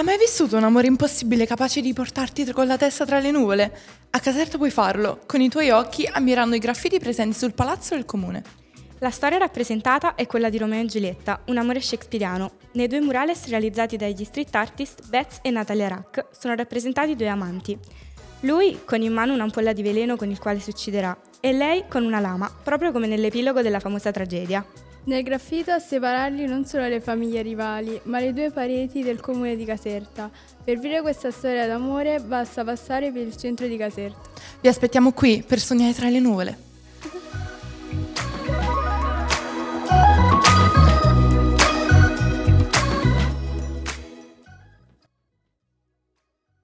mai vissuto un amore impossibile capace di portarti con la testa tra le nuvole? A Caserta puoi farlo, con i tuoi occhi, ammirando i graffiti presenti sul palazzo del comune. La storia rappresentata è quella di Romeo e Giulietta, un amore shakespeariano. Nei due murales realizzati dagli street artist Betts e Natalia Rack sono rappresentati due amanti. Lui con in mano un'ampolla di veleno con il quale si ucciderà e lei con una lama, proprio come nell'epilogo della famosa tragedia. Nel graffito a separarli non solo le famiglie rivali, ma le due pareti del comune di Caserta. Per vivere questa storia d'amore basta passare per il centro di Caserta. Vi aspettiamo qui per sognare tra le nuvole.